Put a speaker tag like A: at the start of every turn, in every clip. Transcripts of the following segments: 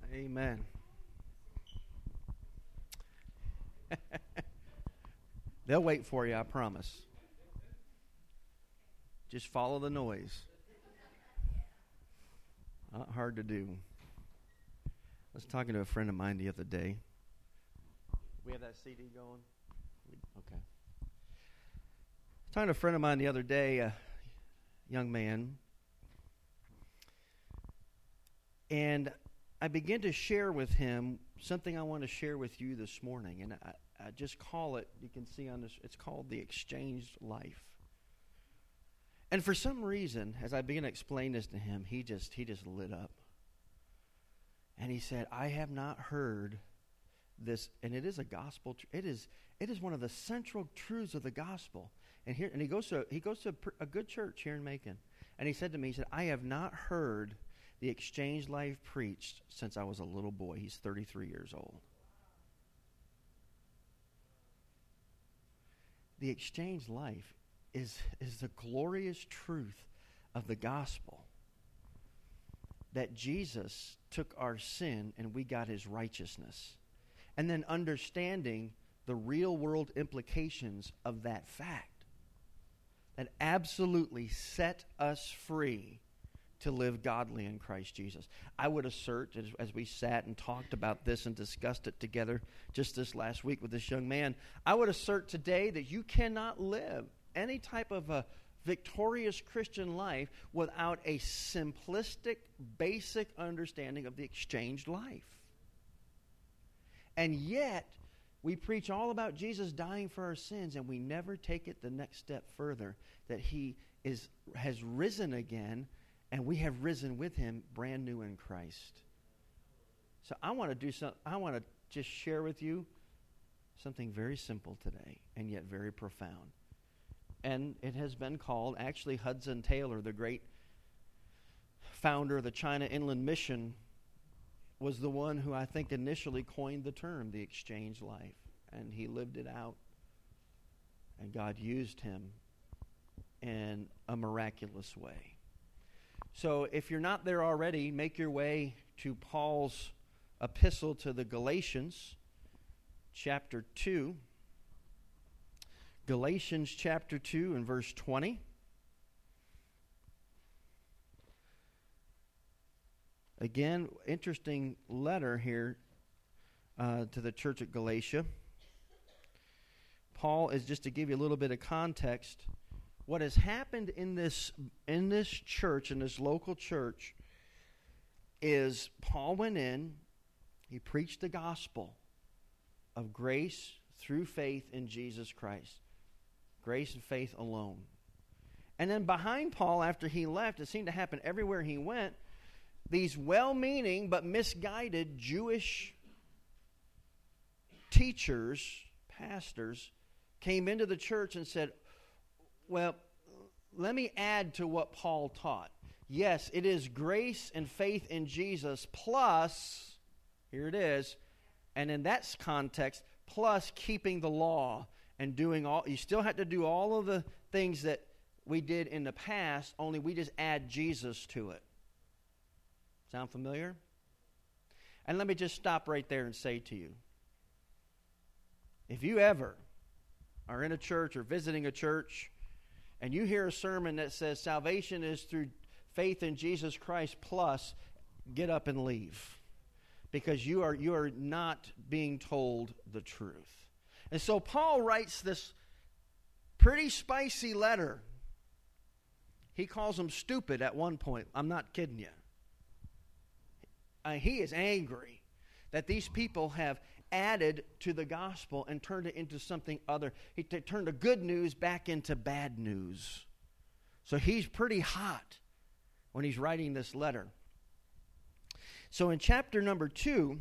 A: Amen. They'll wait for you, I promise. Just follow the noise. Not hard to do. I was talking to a friend of mine the other day. We have that CD going? Okay. I was talking to a friend of mine the other day, a young man. And I began to share with him something I want to share with you this morning. And I just call it, you can see on this, it's called the exchanged life. And for some reason, as I began to explain this to him, he just lit up. And he said, I have not heard this, and it is a gospel, it is one of the central truths of the gospel. And he goes to a good church here in Macon. And he said to me, he said, I have not heard the exchanged life preached since I was a little boy. He's 33 years old. The exchanged life is the glorious truth of the gospel. That Jesus took our sin and we got his righteousness. And then understanding the real world implications of that fact. That absolutely set us free to live godly in Christ Jesus. I would assert, as we sat and talked about this and discussed it together just this last week with this young man, I would assert today that you cannot live any type of a victorious Christian life without a simplistic, basic understanding of the exchanged life. And yet, we preach all about Jesus dying for our sins, and we never take it the next step further, that he has risen again, and we have risen with him brand new in Christ. So I want to do something. I want to just share with you something very simple today, and yet very profound. And it has been called, actually Hudson Taylor, the great founder of the China Inland Mission, was the one who I think initially coined the term, the exchanged life. And he lived it out. And God used him in a miraculous way. So if you're not there already, make your way to Paul's epistle to the Galatians, chapter 2. Galatians chapter 2 and verse 20. Again, interesting letter here to the church at Galatia. Paul is, just to give you a little bit of context, what has happened in this church, in this local church, is Paul went in, he preached the gospel of grace through faith in Jesus Christ. Grace and faith alone. And then behind Paul, after he left, it seemed to happen everywhere he went, these well-meaning but misguided Jewish teachers, pastors, came into the church and said, well, let me add to what Paul taught. Yes, it is grace and faith in Jesus plus, here it is, and in that context, plus keeping the law and doing all, you still have to do all of the things that we did in the past, only we just add Jesus to it. Sound familiar? And let me just stop right there and say to you, if you ever are in a church or visiting a church and you hear a sermon that says salvation is through faith in Jesus Christ plus, get up and leave. Because you are not being told the truth. And so Paul writes this pretty spicy letter. He calls them stupid at one point. I'm not kidding you. He is angry that these people have added to the gospel and turned it into something other. He turned the good news back into bad news. So he's pretty hot when he's writing this letter. So in chapter number 2,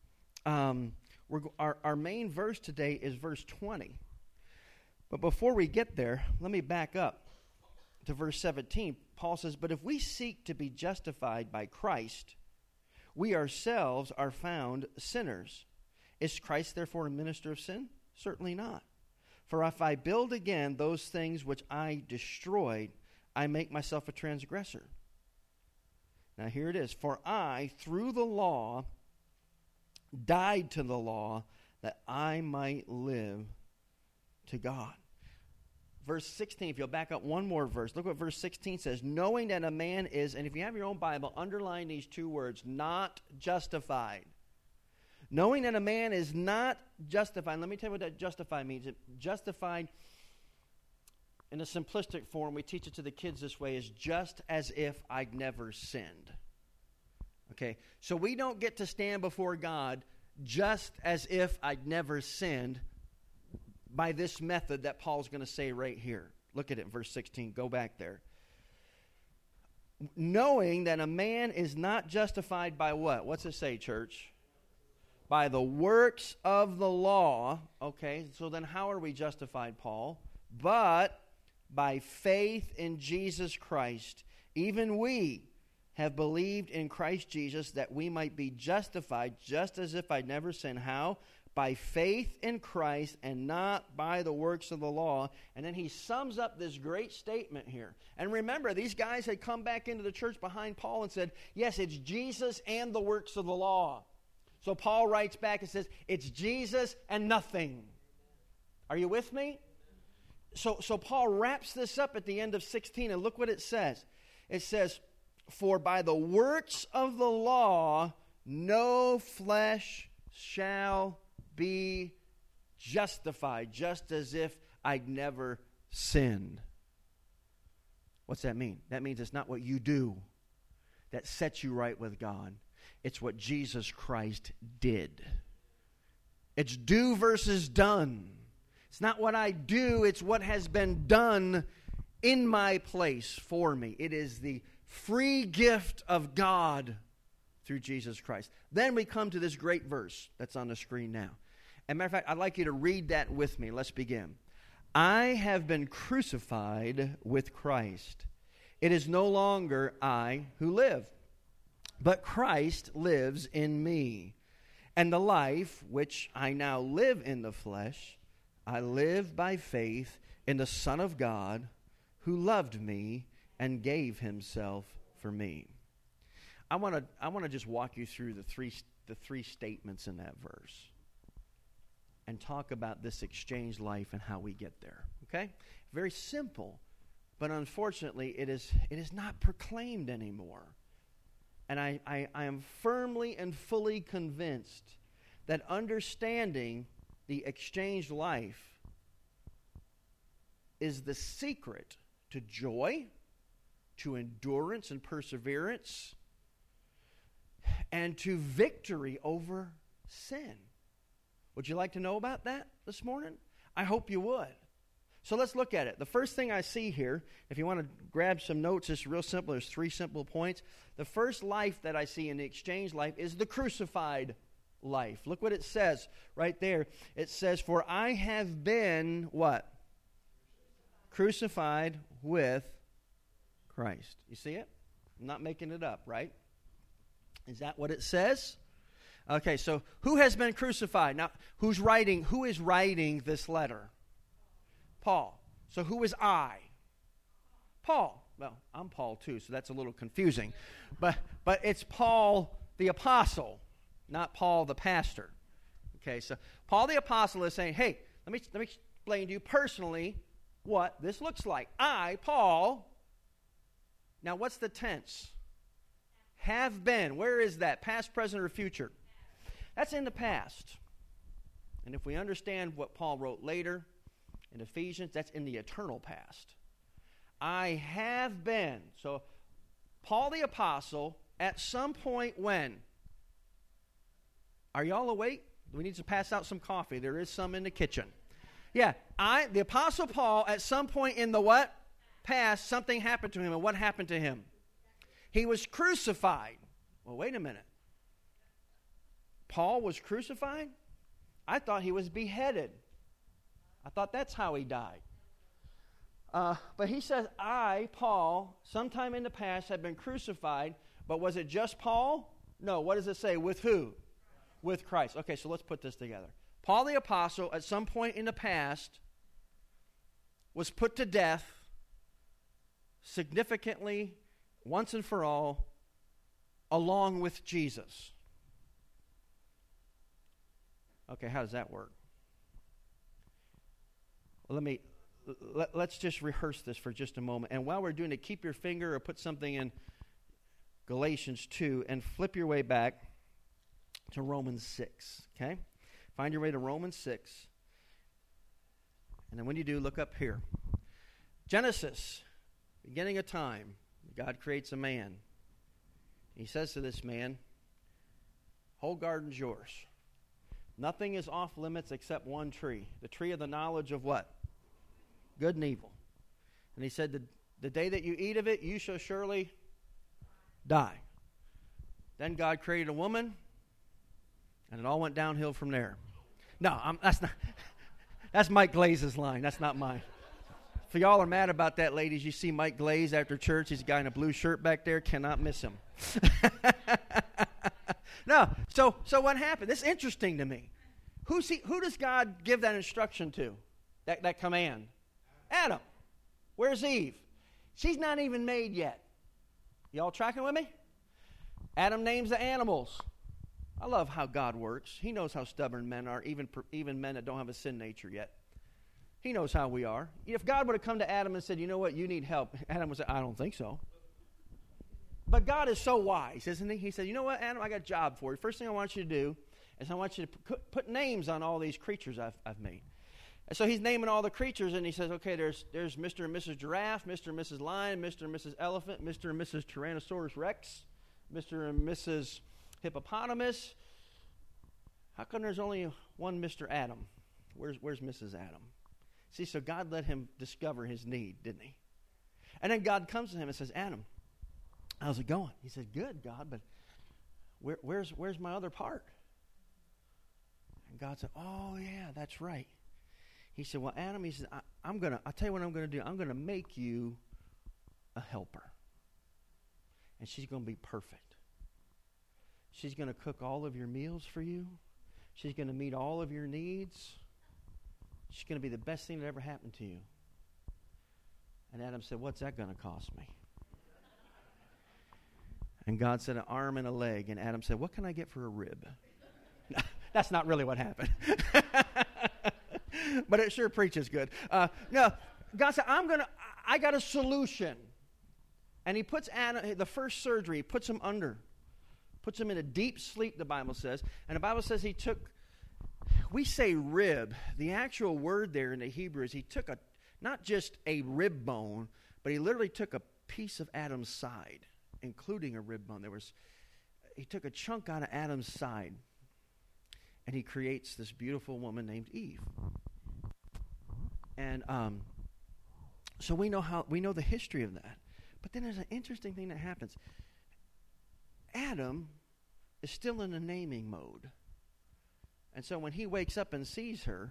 A: our main verse today is verse 20. But before we get there, let me back up to verse 17. Paul says, but if we seek to be justified by Christ, we ourselves are found sinners. Is Christ therefore a minister of sin? Certainly not. For if I build again those things which I destroyed, I make myself a transgressor. Now here it is. For I, through the law, died to the law that I might live to God. Verse 16, if you'll back up one more verse, look what verse 16 says. Knowing that a man is, and if you have your own Bible, underline these two words, not justified. Knowing that a man is not justified. Let me tell you what that justified means. Justified, in a simplistic form, we teach it to the kids this way, is just as if I'd never sinned. Okay, so we don't get to stand before God just as if I'd never sinned by this method that Paul's going to say right here. Look at it, verse 16. Go back there. Knowing that a man is not justified by what? What's it say, church? By the works of the law. Okay, so then how are we justified, Paul? But by faith in Jesus Christ. Even we have believed in Christ Jesus that we might be justified just as if I'd never sinned. How? By faith in Christ and not by the works of the law. And then he sums up this great statement here. And remember, these guys had come back into the church behind Paul and said, yes, it's Jesus and the works of the law. So Paul writes back and says, it's Jesus and nothing. Are you with me? So Paul wraps this up at the end of 16, and look what it says. It says, for by the works of the law, no flesh shall be justified, just as if I'd never sinned. What's that mean? That means it's not what you do that sets you right with God. It's what Jesus Christ did. It's do versus done. It's not what I do, it's what has been done in my place for me. It is the free gift of God through Jesus Christ. Then we come to this great verse that's on the screen now. As a matter of fact, I'd like you to read that with me. Let's begin. I have been crucified with Christ. It is no longer I who live, but Christ lives in me. And the life which I now live in the flesh, I live by faith in the Son of God, who loved me and gave himself for me. I want to just walk you through the three statements in that verse and talk about this exchange life and how we get there. Okay? Very simple, but unfortunately it is not proclaimed anymore. And I am firmly and fully convinced that understanding the exchange life is the secret to joy, to endurance and perseverance, and to victory over sin. Would you like to know about that this morning? I hope you would. So let's look at it. The first thing I see here, if you want to grab some notes, it's real simple. There's 3 simple points. The first life that I see in the exchange life is the crucified life. Look what it says right there. It says, for I have been, what? Crucified with Christ. You see it? I'm not making it up, right? Is that what it says? Okay, so who has been crucified? Now, who is writing this letter? Paul. So who is I? Paul. Well, I'm Paul too, so that's a little confusing. But it's Paul the apostle, not Paul the pastor. Okay, so Paul the apostle is saying, hey, let me explain to you personally what this looks like. I, Paul. Now, what's the tense? Have been. Where is that? Past, present, or future? That's in the past. And if we understand what Paul wrote later in Ephesians, that's in the eternal past. I have been. So, Paul the apostle, at some point when? Are y'all awake? We need to pass out some coffee. There is some in the kitchen. Yeah, the apostle Paul, at some point in the what? Past, something happened to him. And what happened to him? He was crucified. Well, wait a minute. Paul was crucified? I thought he was beheaded. I thought that's how he died. But he says, I, Paul, sometime in the past have been crucified. But was it just Paul? No. What does it say? With who? With Christ. Okay, so let's put this together. Paul the apostle, at some point in the past, was put to death significantly, once and for all, along with Jesus. Okay, how does that work? Well, let's just rehearse this for just a moment. And while we're doing it, keep your finger or put something in Galatians 2 and flip your way back to Romans 6, okay? Find your way to Romans 6. And then when you do, look up here. Genesis, beginning of time, God creates a man. He says to this man, whole garden's yours. Nothing is off limits except one tree, the tree of the knowledge of what? Good and evil. And he said, the day that you eat of it, you shall surely die. Then God created a woman, and it all went downhill from there. No, that's Mike Glaze's line. That's not mine. If y'all are mad about that, ladies, you see Mike Glaze after church. He's a guy in a blue shirt back there. Cannot miss him. No, so what happened? This is interesting to me. Who does God give that instruction to? That command? Adam. Where's Eve? She's not even made yet. Y'all tracking with me? Adam names the animals. I love how God works. He knows how stubborn men are, even men that don't have a sin nature yet. He knows how we are. If God would have come to Adam and said, you know what, you need help, Adam would say, I don't think so. But God is so wise, isn't he? He said, you know what, Adam, I got a job for you. First thing I want you to do is I want you to put names on all these creatures I've made. And so he's naming all the creatures, and he says, okay, there's Mr. and Mrs. Giraffe, Mr. and Mrs. Lion, Mr. and Mrs. Elephant, Mr. and Mrs. Tyrannosaurus Rex, Mr. and Mrs. Hippopotamus. How come there's only one Mr. Adam? Where's Mrs. Adam? See, so God let him discover his need, didn't he? And then God comes to him and says, Adam, how's it going? He said, good, God, but where's my other part? And God said, oh, yeah, that's right. He said, well, Adam, he said, I'll tell you what I'm going to do. I'm going to make you a helper. And she's going to be perfect. She's going to cook all of your meals for you. She's going to meet all of your needs. She's going to be the best thing that ever happened to you. And Adam said, what's that going to cost me? And God said, an arm and a leg. And Adam said, what can I get for a rib? That's not really what happened. But it sure preaches good. No, God said, I got a solution. And he puts Adam, the first surgery, he puts him in a deep sleep, the Bible says. And the Bible says he took, we say rib. The actual word there in the Hebrew is he took not just a rib bone, but he literally took a piece of Adam's side, including a rib bone. He took a chunk out of Adam's side, and he creates this beautiful woman named Eve. And so we know the history of that. But then there's an interesting thing that happens. Adam is still in a naming mode. And so when he wakes up and sees her,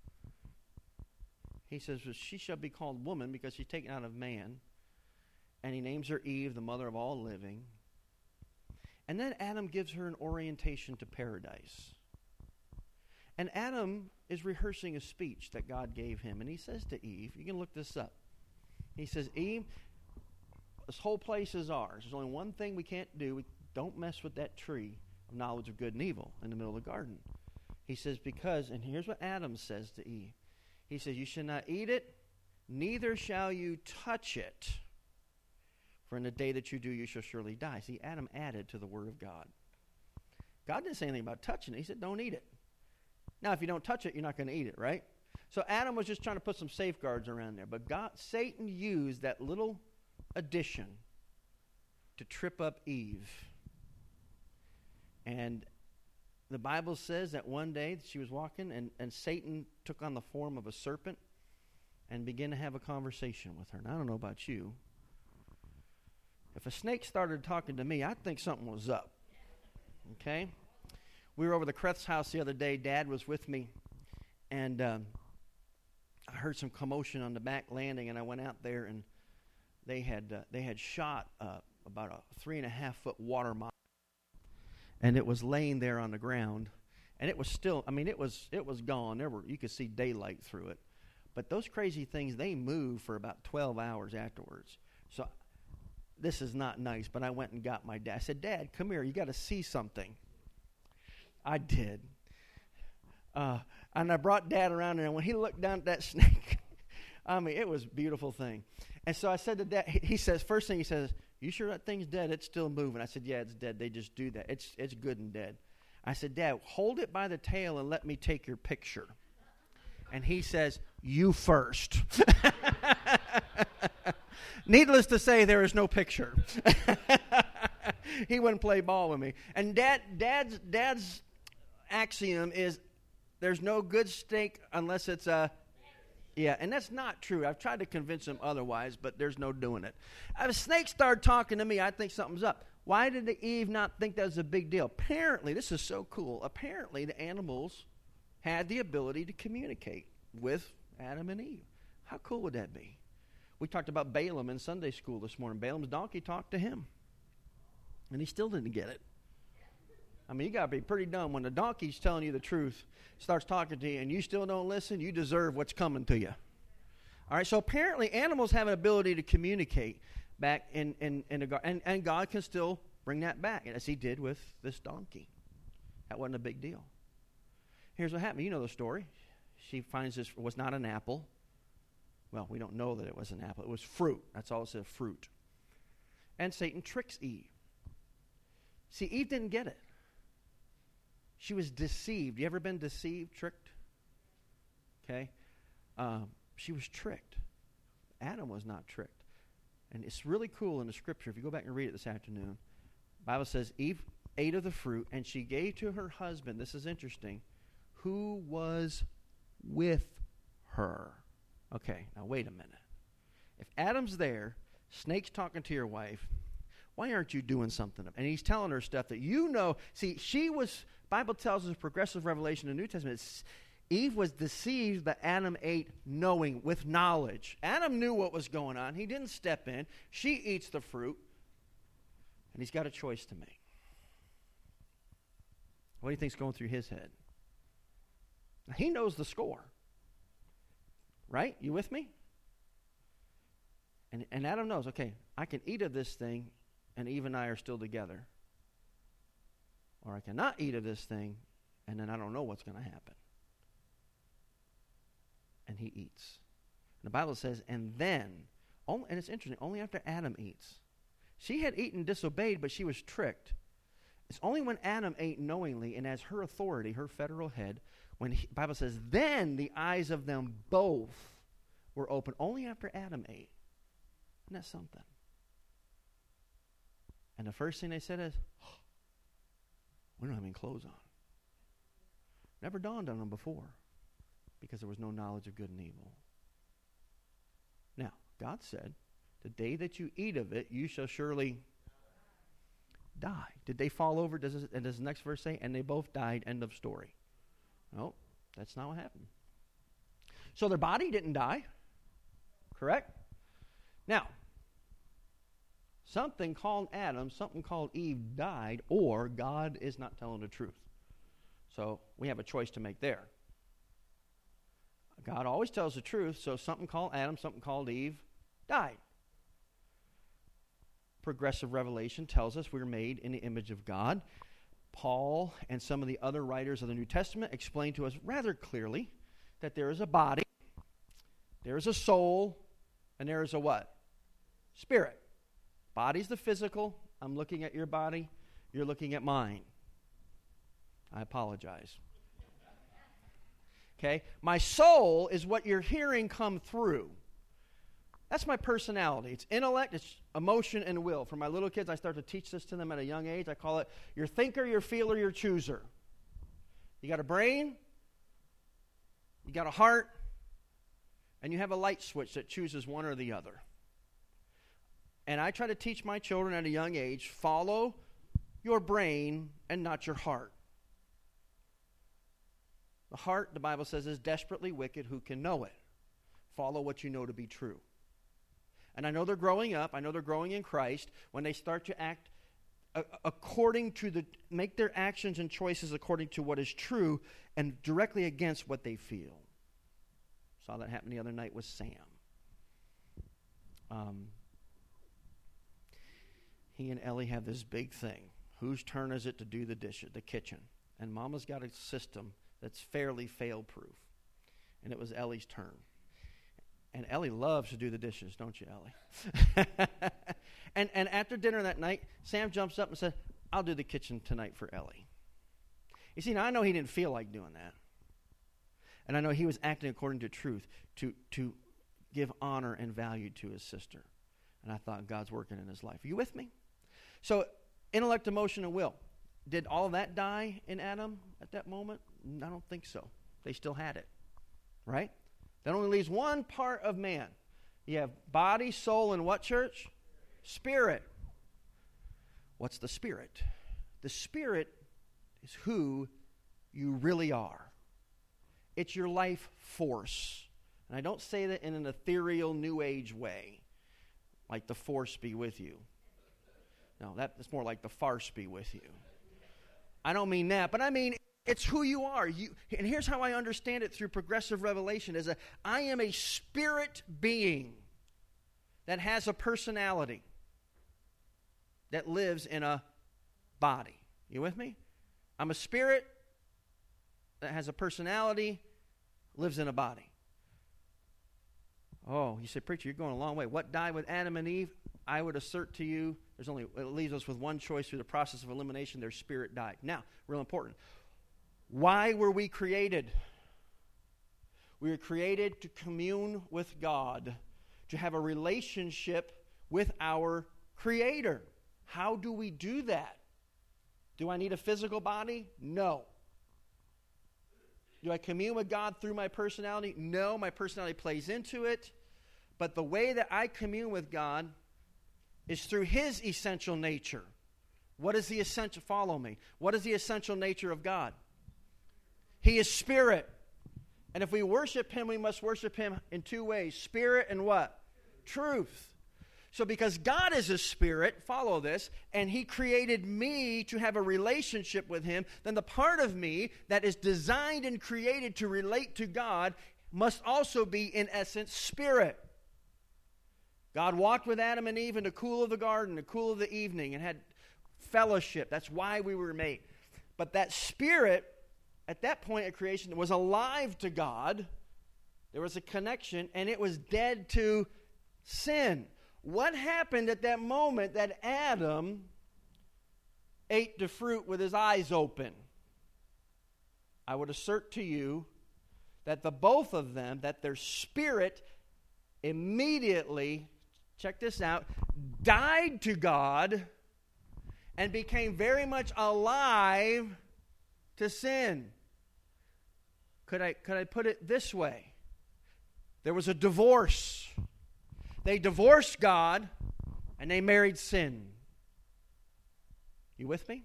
A: he says, well, she shall be called woman because she's taken out of man. And he names her Eve, the mother of all living. And then Adam gives her an orientation to paradise. And Adam is rehearsing a speech that God gave him. And he says to Eve, you can look this up. He says, Eve, this whole place is ours. There's only one thing we can't do. We don't mess with that tree of knowledge of good and evil in the middle of the garden. He says, because, and here's what Adam says to Eve. He says, you shall not eat it, neither shall you touch it. For in the day that you do, you shall surely die. See, Adam added to the word of God. God didn't say anything about touching it. He said, don't eat it. Now, if you don't touch it, you're not going to eat it, right? So Adam was just trying to put some safeguards around there. But Satan used that little addition to trip up Eve. And the Bible says that one day she was walking and Satan took on the form of a serpent and began to have a conversation with her. And I don't know about you. If a snake started talking to me, I'd think something was up. Okay? We were over the Kreth's house the other day. Dad was with me. And I heard some commotion on the back landing, and I went out there, and they had shot about a 3.5-foot water mine, and it was laying there on the ground, and it was still. I mean, it was gone. You could see daylight through it, but those crazy things, they move for about 12 hours afterwards. So this is not nice. But I went and got my dad. I said, Dad, come here. You got to see something. I did. And I brought Dad around there, and when he looked down at that snake, I mean, it was a beautiful thing. And so I said to Dad, he says, first thing he says, "You sure that thing's dead? It's still moving." I said, "Yeah, it's dead. They just do that. It's good and dead." I said, "Dad, hold it by the tail and let me take your picture." And he says, "You first." Needless to say, there is no picture. He wouldn't play ball with me. And Dad's axiom is, there's no good snake unless it's a... Yeah, and that's not true. I've tried to convince him otherwise, but there's no doing it. If a snake started talking to me, I think something's up. Why did Eve not think that was a big deal? Apparently, this is so cool, apparently the animals had the ability to communicate with Adam and Eve. How cool would that be? We talked about Balaam in Sunday school this morning. Balaam's donkey talked to him, and he still didn't get it. I mean, you got to be pretty dumb when the donkey's telling you the truth, starts talking to you, and you still don't listen. You deserve what's coming to you. All right, so apparently animals have an ability to communicate back in the garden, and God can still bring that back, as he did with this donkey. That wasn't a big deal. Here's what happened. You know the story. She finds this was not an apple. Well, we don't know that it was an apple. It was fruit. That's all it said, fruit. And Satan tricks Eve. See, Eve didn't get it. She was deceived. You ever been deceived, tricked? Okay. She was tricked. Adam was not tricked. And it's really cool in the scripture. If you go back and read it this afternoon, the Bible says Eve ate of the fruit, and she gave to her husband, this is interesting, who was with her. Okay, now wait a minute. If Adam's there, snake's talking to your wife, why aren't you doing something? And he's telling her stuff that you know. See, Bible tells us progressive revelation in the New Testament. Eve was deceived, but Adam ate knowing, with knowledge. Adam knew what was going on. He didn't step in. She eats the fruit, and he's got a choice to make. What do you think's going through his head? Now, he knows the score. Right? You with me? And Adam knows, okay, I can eat of this thing, and Eve and I are still together. Or I cannot eat of this thing, and then I don't know what's going to happen. And he eats. And the Bible says, and then, and it's interesting, only after Adam eats. She had eaten, disobeyed, but she was tricked. It's only when Adam ate knowingly and as her authority, her federal head, when the Bible says, then the eyes of them both were open. Only after Adam ate. Isn't that something? And the first thing they said is, oh, we don't have any clothes on. Never dawned on them before, because there was no knowledge of good and evil. Now, God said, the day that you eat of it, you shall surely die. Did they fall over? Does the next verse say, and they both died, end of story? No, that's not what happened. So their body didn't die, correct? Now, something called Adam, something called Eve died, or God is not telling the truth. So we have a choice to make there. God always tells the truth, so something called Adam, something called Eve died. Progressive revelation tells us we're made in the image of God. Paul and some of the other writers of the New Testament explain to us rather clearly that there is a body, there is a soul, and there is a what? Spirit. Body's the physical. I'm looking at your body. You're looking at mine. I apologize. Okay? My soul is what you're hearing come through. That's my personality. It's intellect, it's emotion, and will. For my little kids, I start to teach this to them at a young age. I call it your thinker, your feeler, your chooser. You got a brain, you got a heart, and you have a light switch that chooses one or the other. And I try to teach my children at a young age, follow your brain and not your heart. The heart, the Bible says, is desperately wicked. Who can know it? Follow what you know to be true. And I know they're growing up. I know they're growing in Christ when they start to act according to make their actions and choices according to what is true and directly against what they feel. Saw that happen the other night with Sam. He and Ellie have this big thing. Whose turn is it to do the dishes, the kitchen? And Mama's got a system that's fairly fail-proof. And it was Ellie's turn. And Ellie loves to do the dishes, don't you, Ellie? and after dinner that night, Sam jumps up and said, I'll do the kitchen tonight for Ellie. You see, now I know he didn't feel like doing that. And I know he was acting according to truth to give honor and value to his sister. And I thought, God's working in his life. Are you with me? So, intellect, emotion, and will. Did all of that die in Adam at that moment? I don't think so. They still had it. Right? That only leaves one part of man. You have body, soul, and what, church? Spirit. What's the spirit? The spirit is who you really are. It's your life force. And I don't say that in an ethereal, new age way, like the force be with you. No, that's more like the farce be with you. I don't mean that, but I mean it's who you are. And here's how I understand it through progressive revelation: I am a spirit being that has a personality that lives in a body. You with me? I'm a spirit that has a personality, lives in a body. Oh, you say, preacher, you're going a long way. What died with Adam and Eve? I would assert to you, it leaves us with one choice through the process of elimination. Their spirit died. Now, real important. Why were we created? We were created to commune with God, to have a relationship with our Creator. How do we do that? Do I need a physical body? No. Do I commune with God through my personality? No, my personality plays into it. But the way that I commune with God is through His essential nature. What is the essential? Follow me. What is the essential nature of God? He is spirit. And if we worship Him, we must worship Him in two ways. Spirit and what? Truth. So because God is a spirit, follow this, and He created me to have a relationship with Him, then the part of me that is designed and created to relate to God must also be, in essence, spirit. God walked with Adam and Eve in the cool of the garden, the cool of the evening, and had fellowship. That's why we were made. But that spirit, at that point of creation, was alive to God. There was a connection, and it was dead to sin. What happened at that moment that Adam ate the fruit with his eyes open? I would assert to you that the both of them, that their spirit immediately, check this out, died to God and became very much alive to sin. Could I put it this way? There was a divorce. They divorced God, and they married sin. You with me?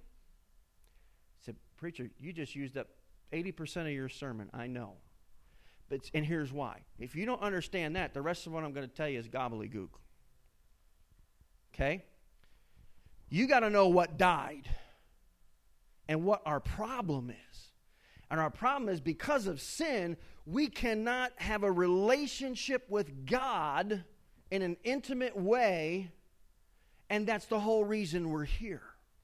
A: I said, preacher, you just used up 80% of your sermon. I know. And here's why. If you don't understand that, the rest of what I'm going to tell you is gobbledygook. Okay? You got to know what died and what our problem is. And our problem is because of sin, we cannot have a relationship with God in an intimate way, and that's the whole reason we're here.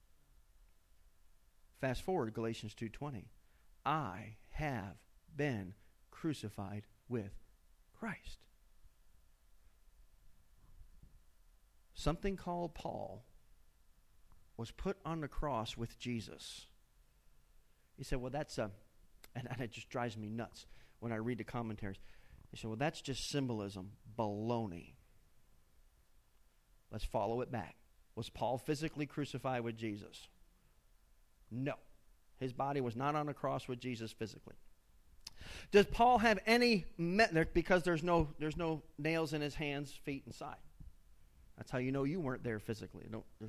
A: Fast forward, Galatians 2:20. I have been crucified with Christ. Something called Paul was put on the cross with Jesus. He said, well, that's and it just drives me nuts when I read the commentaries. He said, well, that's just symbolism. Baloney. Let's follow it back. Was Paul physically crucified with Jesus? No. His body was not on the cross with Jesus physically. Does Paul have any, because there's no nails in his hands, feet, and side. That's how you know you weren't there physically.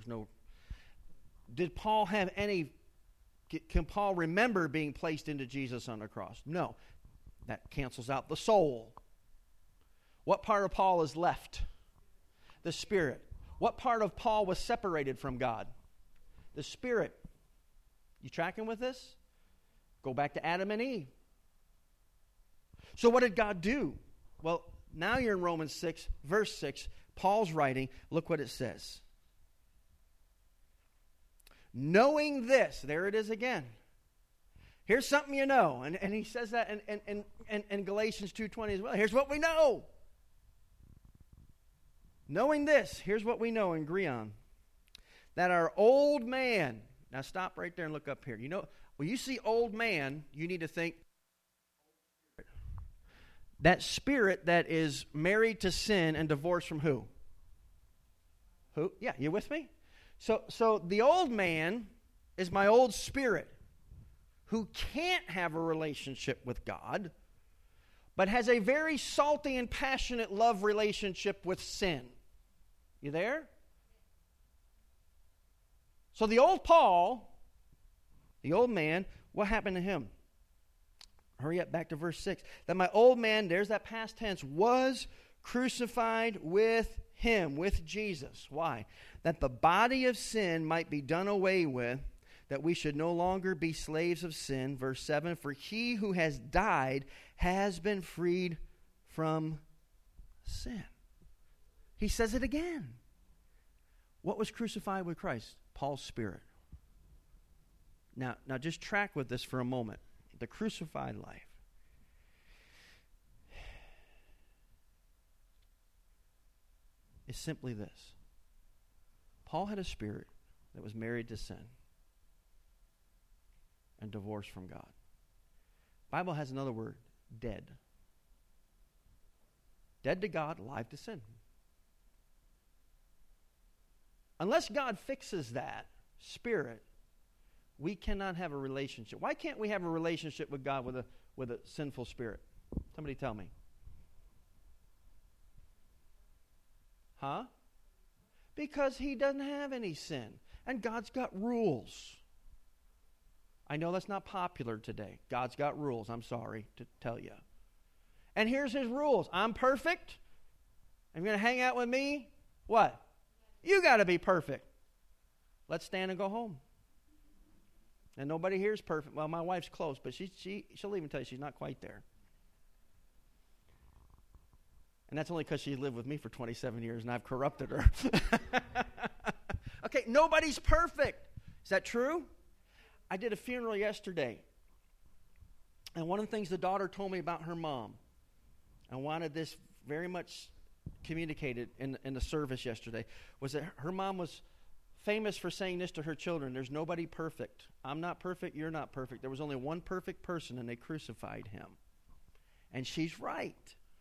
A: Did Paul have any, can Paul remember being placed into Jesus on the cross? No. That cancels out the soul. What part of Paul is left? The spirit. What part of Paul was separated from God? The spirit. You tracking with this? Go back to Adam and Eve. So what did God do? Well, now you're in Romans 6, verse 6. Paul's writing. Look what it says. Knowing this, there it is again, Here's something you know. And he says that in Galatians 2:20 as well. Here's what we know. Knowing this, here's what we know and agree on. That our old man, now stop right there and look up here. You know, when you see old man, you need to think that spirit that is married to sin and divorced from who? Who? Yeah, you with me? So the old man is my old spirit who can't have a relationship with God, but has a very salty and passionate love relationship with sin. You there? So the old Paul, the old man, what happened to him? Hurry up, back to verse 6. That my old man, there's that past tense, was crucified with him, with Jesus. Why? That the body of sin might be done away with, that we should no longer be slaves of sin. Verse 7, for he who has died has been freed from sin. He says it again. What was crucified with Christ? Paul's spirit. Now just track with this for a moment. The crucified life. Is simply this. Paul had a spirit that was married to sin and divorced from God. The Bible has another word, dead. Dead to God, alive to sin. Unless God fixes that spirit, we cannot have a relationship. Why can't we have a relationship with God with a sinful spirit? Somebody tell me. Huh? Because he doesn't have any sin. And God's got rules. I know that's not popular today. God's got rules, I'm sorry to tell you. And here's his rules. I'm perfect. I'm going to hang out with me. What? You got to be perfect. Let's stand and go home. And nobody here is perfect. Well, my wife's close, but she'll even tell you she's not quite there. And that's only because she lived with me for 27 years and I've corrupted her. Okay, nobody's perfect. Is that true? I did a funeral yesterday. And one of the things the daughter told me about her mom, I wanted this very much communicated in the service yesterday, was that her mom was famous for saying this to her children: there's nobody perfect. I'm not perfect, you're not perfect. There was only one perfect person and they crucified him. And she's right.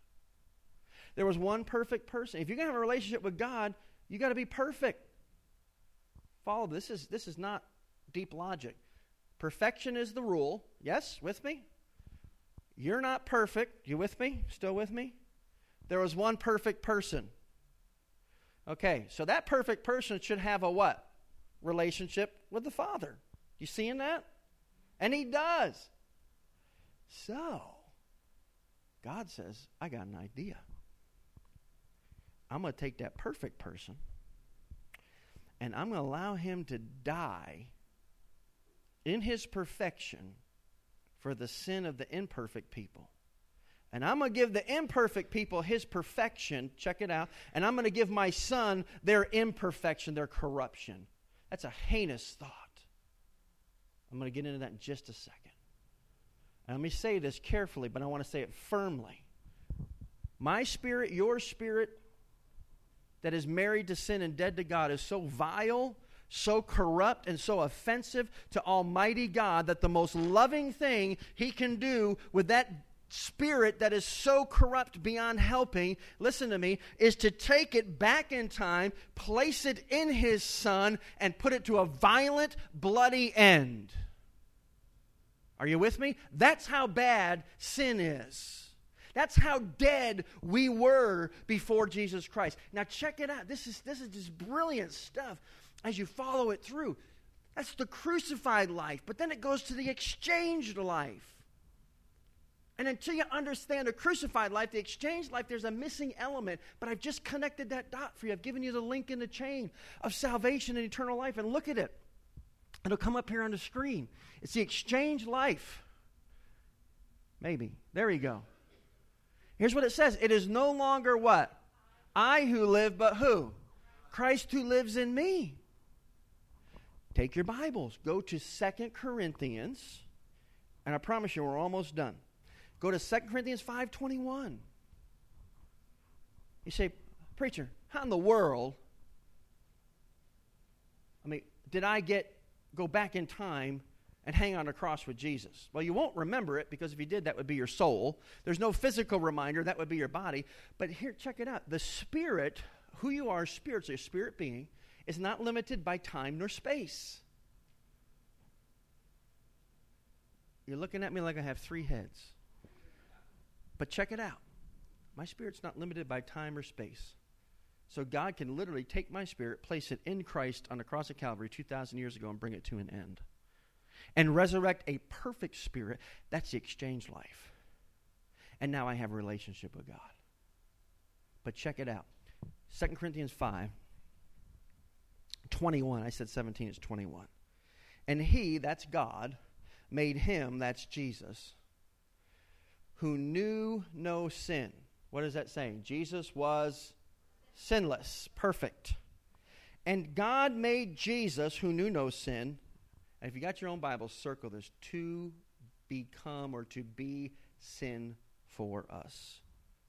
A: There was one perfect person. If you're going to have a relationship with God, you got to be perfect. Follow this. This is not deep logic. Perfection is the rule. Yes, with me? You're not perfect. You with me? Still with me? There was one perfect person. Okay, so that perfect person should have a what? Relationship with the Father. You seeing that? And he does. So, God says, I got an idea. I'm going to take that perfect person and I'm going to allow him to die in his perfection for the sin of the imperfect people. And I'm going to give the imperfect people his perfection. Check it out. And I'm going to give my son their imperfection, their corruption. That's a heinous thought. I'm going to get into that in just a second. And let me say this carefully, but I want to say it firmly. My spirit, your spirit, that is married to sin and dead to God is so vile, so corrupt, and so offensive to Almighty God that the most loving thing he can do with that spirit that is so corrupt beyond helping, listen to me, is to take it back in time, place it in his son, and put it to a violent, bloody end. Are you with me? That's how bad sin is. That's how dead we were before Jesus Christ. Now check it out. This is just brilliant stuff as you follow it through. That's the crucified life. But then it goes to the exchanged life. And until you understand the crucified life, the exchanged life, there's a missing element. But I've just connected that dot for you. I've given you the link in the chain of salvation and eternal life. And look at it. It'll come up here on the screen. It's the exchanged life. Maybe. There you go. Here's what it says. It is no longer what? I who live, but who? Christ who lives in me. Take your Bibles. Go to 2 Corinthians And I promise you, we're almost done. Go to 2 Corinthians 5:21. You say, preacher, how in the world, did I go back in time and hang on a cross with Jesus? Well, you won't remember it, because if you did, that would be your soul. There's no physical reminder. That would be your body. But here, check it out. The spirit, who you are spiritually, a spirit being, is not limited by time nor space. You're looking at me like I have 3 heads. But check it out. My spirit's not limited by time or space. So God can literally take my spirit, place it in Christ on the cross of Calvary 2,000 years ago, and bring it to an end. And resurrect a perfect spirit. That's the exchange life. And now I have a relationship with God. But check it out. 2 Corinthians 5:21. I said 17, it's 21. And he, that's God, made him, that's Jesus, who knew no sin. What is that saying? Jesus was sinless, perfect. And God made Jesus, who knew no sin, and if you got your own Bible, circle this, to become or to be sin for us.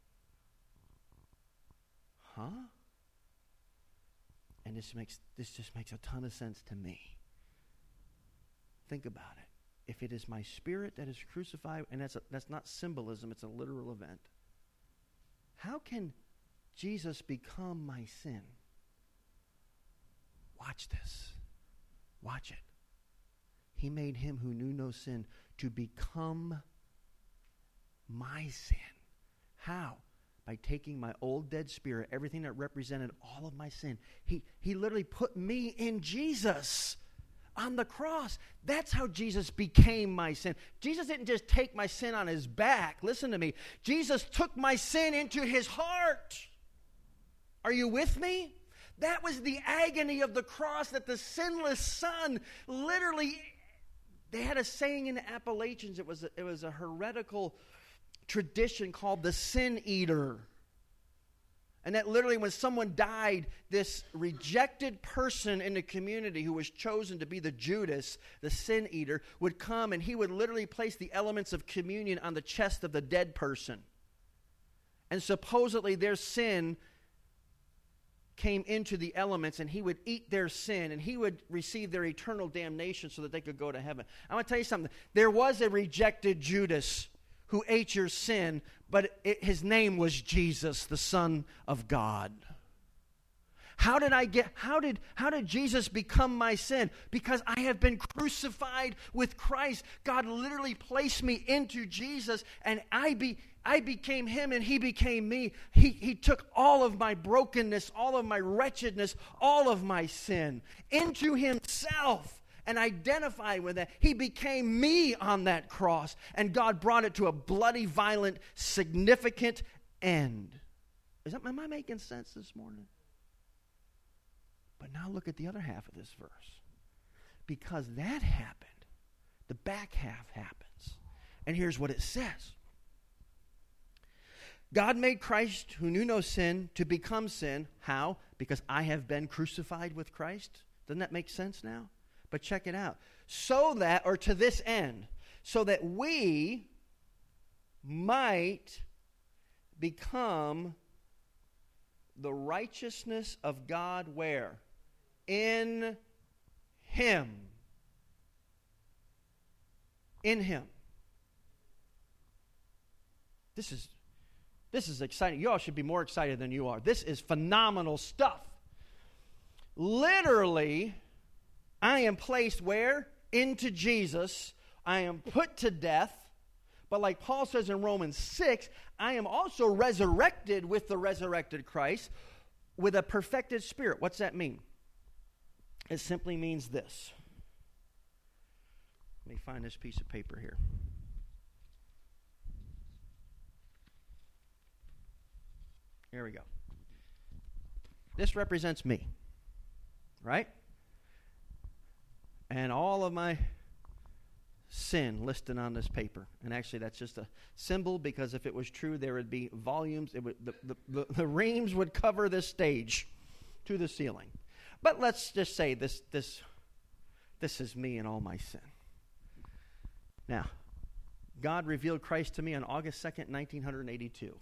A: Huh? And this just makes a ton of sense to me. Think about it. If it is my spirit that is crucified, and that's not symbolism, it's a literal event, how can Jesus become my sin? Watch this. Watch it. He made him who knew no sin to become my sin. How? By taking my old dead spirit, everything that represented all of my sin. He literally put me in Jesus on the cross. That's how Jesus became my sin. Jesus didn't just take my sin on his back. Listen to me. Jesus took my sin into his heart. Are you with me? That was the agony of the cross, that the sinless Son literally, they had a saying in the Appalachians. It was a heretical tradition called the sin eater. And that literally when someone died, this rejected person in the community who was chosen to be the Judas, the sin eater, would come and he would literally place the elements of communion on the chest of the dead person. And supposedly their sin came into the elements, and he would eat their sin, and he would receive their eternal damnation so that they could go to heaven. I want to tell you something. There was a rejected Judas who ate your sin, but his name was Jesus, the Son of God. How did Jesus become my sin? Because I have been crucified with Christ. God literally placed me into Jesus, and I became him and he became me. He took all of my brokenness, all of my wretchedness, all of my sin into himself and identified with that. He became me on that cross, and God brought it to a bloody, violent, significant end. Am I making sense this morning? But now look at the other half of this verse. Because that happened, the back half happens. And here's what it says. God made Christ, who knew no sin, to become sin. How? Because I have been crucified with Christ. Doesn't that make sense now? But check it out. So that, or to this end, so that we might become the righteousness of God where? In him. In him. This is exciting. You all should be more excited than you are. This is phenomenal stuff. Literally, I am placed where? Into Jesus. I am put to death. But like Paul says in Romans 6, I am also resurrected with the resurrected Christ with a perfected spirit. What's that mean? It simply means this. Let me find this piece of paper here. Here we go. This represents me, right? And all of my sin listed on this paper. And actually that's just a symbol, because if it was true, there would be volumes. It would, the reams would cover this stage to the ceiling. But let's just say this is me and all my sin. Now, God revealed Christ to me on August 2nd, 1982.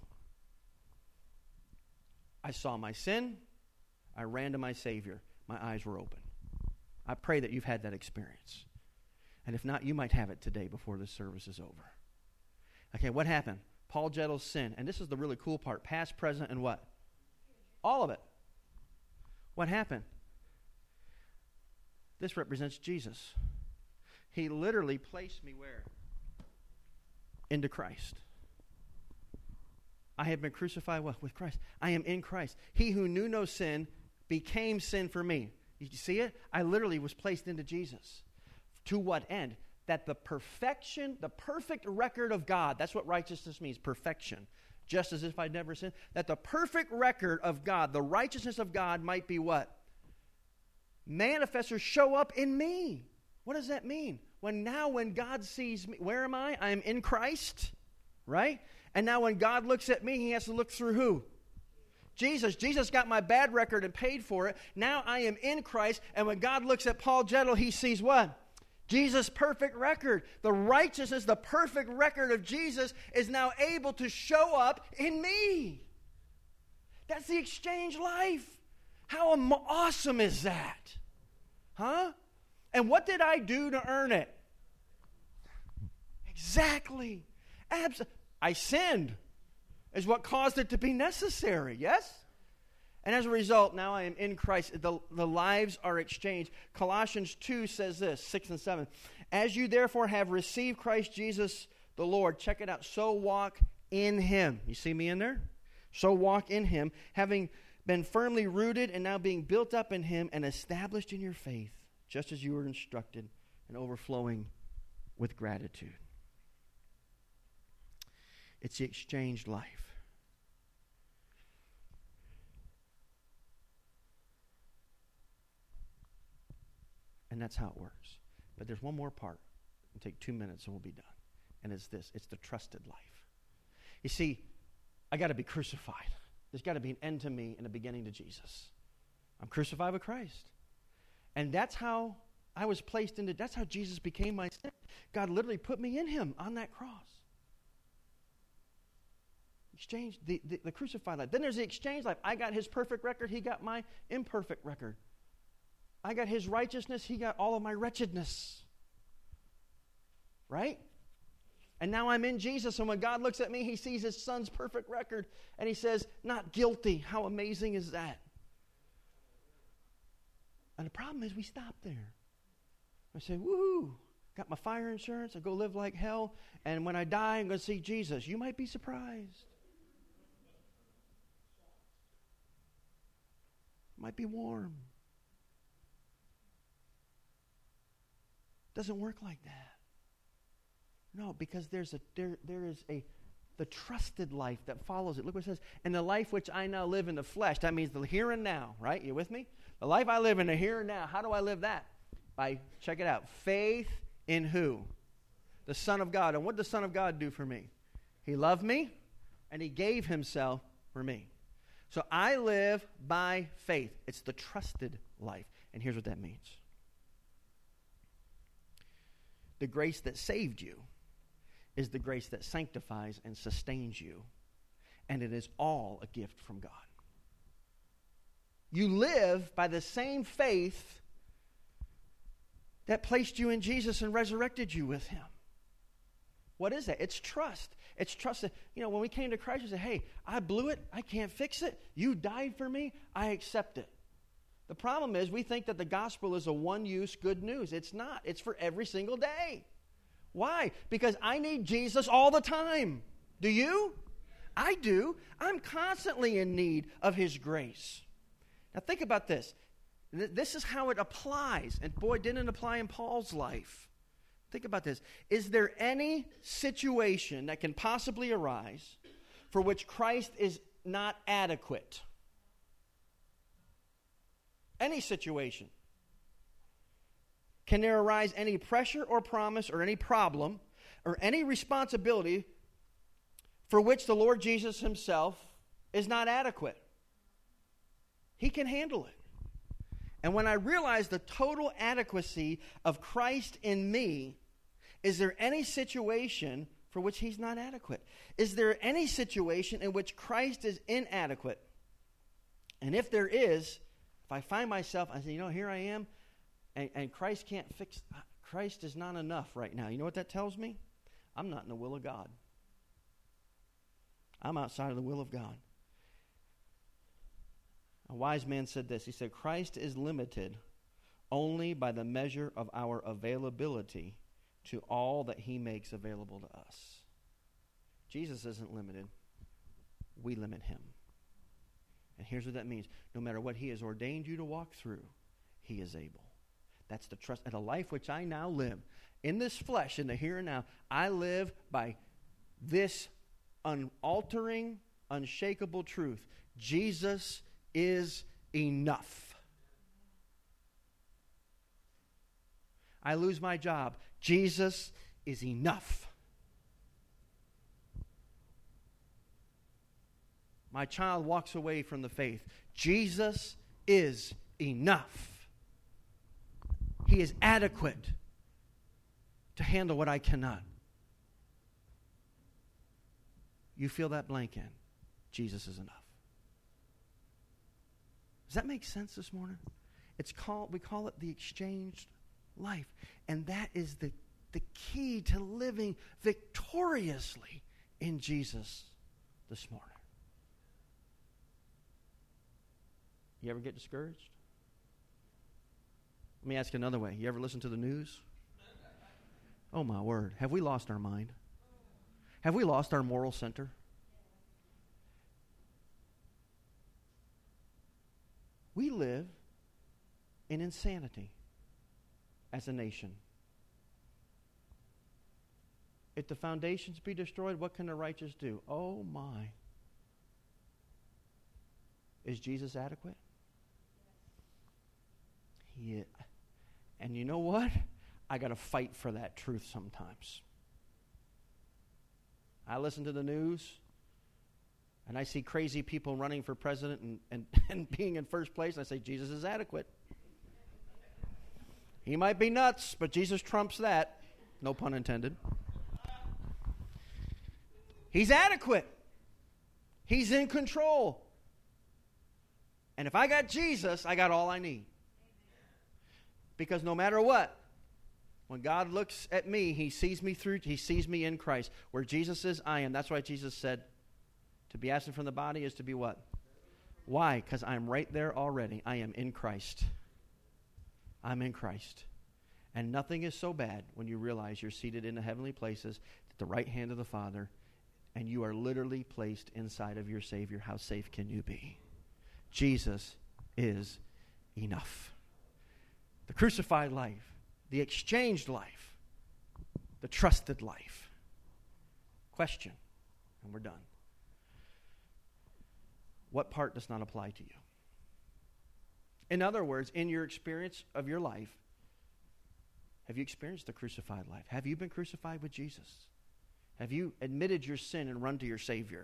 A: I saw my sin. I ran to my Savior. My eyes were open. I pray that you've had that experience. And if not, you might have it today before this service is over. Okay, what happened? Paul Jettle's sin. And this is the really cool part. Past, present, and what? All of it. What happened? This represents Jesus. He literally placed me where? Into Christ. I have been crucified with Christ. I am in Christ. He who knew no sin became sin for me. You see it? I literally was placed into Jesus. To what end? That the perfection, the perfect record of God, that's what righteousness means, perfection. Just as if I'd never sinned. That the perfect record of God, the righteousness of God might be what? Manifest or show up in me. What does that mean? When God sees me, where am I? I am in Christ, right? And now when God looks at me, he has to look through who? Jesus. Jesus got my bad record and paid for it. Now I am in Christ, and when God looks at Paul Jettle, he sees what? Jesus' perfect record. The righteousness, the perfect record of Jesus is now able to show up in me. That's the exchange life. How awesome is that? Huh? And what did I do to earn it? Exactly. I sinned is what caused it to be necessary, yes? And as a result, now I am in Christ. The lives are exchanged. Colossians 2 says this, 6 and 7. As you therefore have received Christ Jesus the Lord, check it out, so walk in him. You see me in there? So walk in him, having been firmly rooted and now being built up in him and established in your faith, just as you were instructed, and overflowing with gratitude. It's the exchanged life. And that's how it works. But there's one more part. It'll take 2 minutes and we'll be done. And it's this. It's the trusted life. You see, I got to be crucified. There's got to be an end to me and a beginning to Jesus. I'm crucified with Christ. And that's how I was placed into, that's how Jesus became my sin. God literally put me in him on that cross. Exchange, the crucified life. Then there's the exchange life. I got his perfect record. He got my imperfect record. I got his righteousness. He got all of my wretchedness. Right? And now I'm in Jesus. And when God looks at me, he sees his son's perfect record. And he says, not guilty. How amazing is that? And the problem is we stop there. I say, woohoo. Got my fire insurance. I go live like hell. And when I die, I'm going to see Jesus. You might be surprised. Might be warm. Doesn't work like that. No, because there is the trusted life that follows it. Look what it says. And the life which I now live in the flesh. That means the here and now, right? You with me? The life I live in the here and now. How do I live that? By, check it out, faith in who? The Son of God. And what did the Son of God do for me? He loved me and he gave himself for me. So I live by faith. It's the trusted life. And here's what that means. The grace that saved you is the grace that sanctifies and sustains you. And it is all a gift from God. You live by the same faith that placed you in Jesus and resurrected you with him. What is that? It's trust. It's trust that, when we came to Christ, we said, hey, I blew it. I can't fix it. You died for me. I accept it. The problem is we think that the gospel is a one-use good news. It's not. It's for every single day. Why? Because I need Jesus all the time. Do you? I do. I'm constantly in need of his grace. Now think about this. This is how it applies. And boy, didn't it apply in Paul's life. Think about this. Is there any situation that can possibly arise for which Christ is not adequate? Any situation. Can there arise any pressure or promise or any problem or any responsibility for which the Lord Jesus himself is not adequate? He can handle it. And when I realize the total adequacy of Christ in me, is there any situation for which he's not adequate? Is there any situation in which Christ is inadequate? And if there is, if I find myself, I say, here I am, and Christ can't fix, Christ is not enough right now. You know what that tells me? I'm not in the will of God. I'm outside of the will of God. A wise man said this. He said, Christ is limited only by the measure of our availability to all that he makes available to us. Jesus isn't limited. We limit him. And here's what that means. No matter what he has ordained you to walk through, he is able. That's the trust. And the life which I now live, in this flesh, in the here and now, I live by this unaltering, unshakable truth. Jesus is enough. I lose my job. Jesus is enough. My child walks away from the faith. Jesus is enough. He is adequate to handle what I cannot. You fill that blank in. Jesus is enough. Does that make sense this morning? We call it the exchanged life. And that is the key to living victoriously in Jesus this morning. You ever get discouraged? Let me ask you another way. You ever listen to the news? Oh my word. Have we lost our mind? Have we lost our moral center? We live in insanity as a nation. If the foundations be destroyed, what can the righteous do? Oh my. Is Jesus adequate? Yeah. And you know what? I got to fight for that truth sometimes. I listen to the news, and I see crazy people running for president and being in first place, and I say, Jesus is adequate. He might be nuts, but Jesus trumps that. No pun intended. He's adequate. He's in control. And if I got Jesus, I got all I need. Because no matter what, when God looks at me, he sees me in Christ. Where Jesus is, I am. That's why Jesus said, to be absent from the body is to be what? Why? Because I'm right there already. I am in Christ. I'm in Christ. And nothing is so bad when you realize you're seated in the heavenly places at the right hand of the Father, and you are literally placed inside of your Savior. How safe can you be? Jesus is enough. The crucified life, the exchanged life, the trusted life. Question, and we're done. What part does not apply to you? In other words, in your experience of your life, have you experienced the crucified life? Have you been crucified with Jesus? Have you admitted your sin and run to your Savior?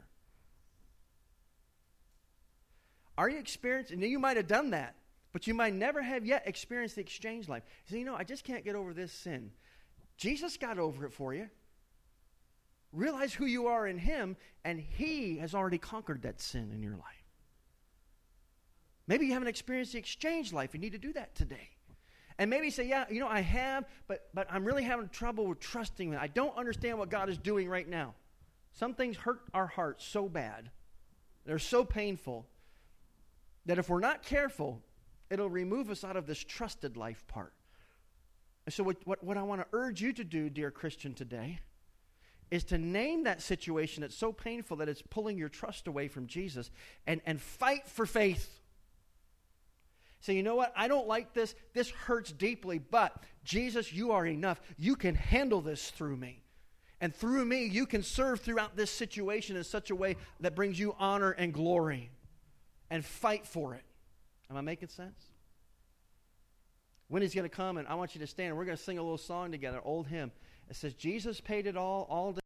A: Are you experiencing, and you might have done that, but you might never have yet experienced the exchange life. You say, I just can't get over this sin. Jesus got over it for you. Realize who you are in him, and he has already conquered that sin in your life. Maybe you haven't experienced the exchange life. You need to do that today. And maybe you say, I have, but I'm really having trouble with trusting him. I don't understand what God is doing right now. Some things hurt our hearts so bad. They're so painful that if we're not careful, it'll remove us out of this trusted life part. And so what I want to urge you to do, dear Christian, today, is to name that situation that's so painful that it's pulling your trust away from Jesus and fight for faith. Say, you know what? I don't like this. This hurts deeply, but Jesus, you are enough. You can handle this through me. And through me, you can serve throughout this situation in such a way that brings you honor and glory. And fight for it. Am I making sense? Wendy's going to come, and I want you to stand, and we're going to sing a little song together, old hymn. It says, Jesus paid it all day.